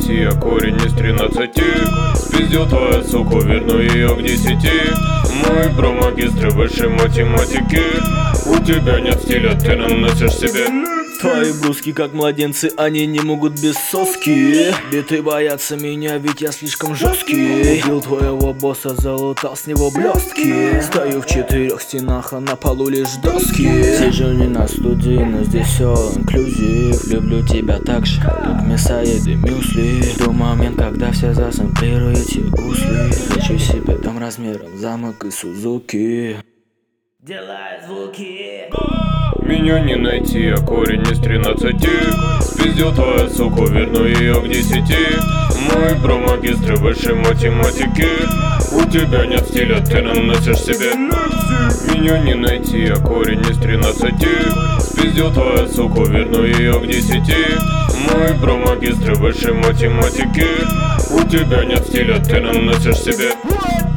найти, а корень из 13. Спиздил твою суку, верну ее к 10. Мы про магистры высшей математики. У тебя нет стиля, ты наносишь себе. Твои бруски как младенцы, они не могут без соски. Биты боятся меня, ведь я слишком жесткий. Убил твоего босса, залутал с него блестки. Стою в 4 стенах, а на полу лишь доски. Сижу не на студии, но здесь все инклюзив. Люблю тебя так же, как мясоеды мюсли. Жду момент, когда все засэмплируете гусли. Хочу себе дом размером замок и Сузуки. Делай звуки. Меня не найти, а корень из 13. Спиздил твою суку, верну ее к 10. Мы про магистры высшей математики. У тебя нет стиля, ты наносишь себе. Меня не найти, а корень из 13. Спиздил твою суку, верну ее к 10. Мы про магистры высшей математики. У тебя нет стиля, ты наносишь себе.